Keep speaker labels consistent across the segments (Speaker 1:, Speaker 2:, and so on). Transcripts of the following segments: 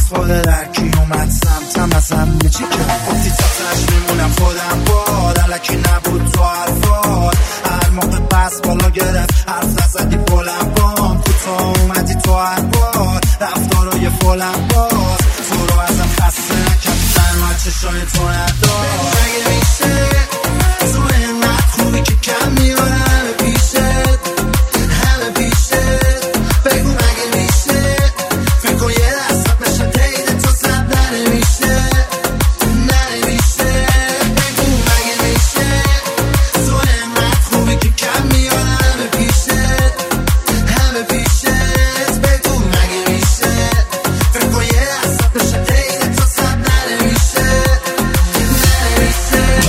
Speaker 1: خود درکی اومد سمتم ازم یه چی کرد گفتی تا تش میمونم خودم باد علکی نبود تو حرفات هر موقع بس بالا گرفت حرف نزدی بلند بام کوتاه اومدی تو هر بار رفتارای فولم باز تو رو ازم خسته نکردن و چشای تو ندار مگه میشه تو اینقدر خوبی که کم میارم همه پیشت همه پیشت بگو مگه میشه فکر کن یه دستت نشه تیده تو زد ننمیشه ننمیشه بگو مگه میشه تو اینقدر خوبی که کم میارم همه پیشت همه پیشت بگو مگه میشه فکر کن یه دستت نشه تیده تو زد ننمیشه ننمیشه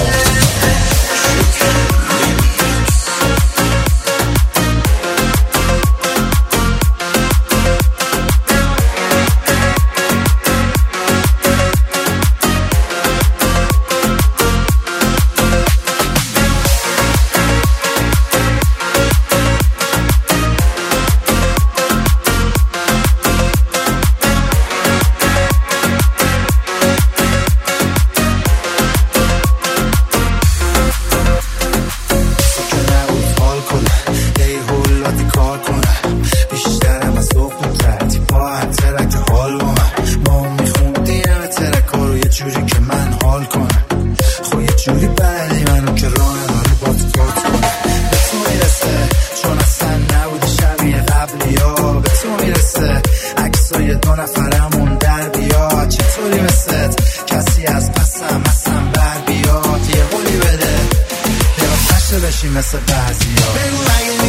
Speaker 1: جوری بعدی منو که راه نداره با تو کات کنه به تو میرسه چون اصلا نبودی شبیه قبلی ها به تو میرسه عکسای دو نفرمون در بیاد چطوری مثلت کسی از پسم اصلا بر بیاد یه قولی بده یه وقت نشه بشی مثل بعضی ها بگو مگه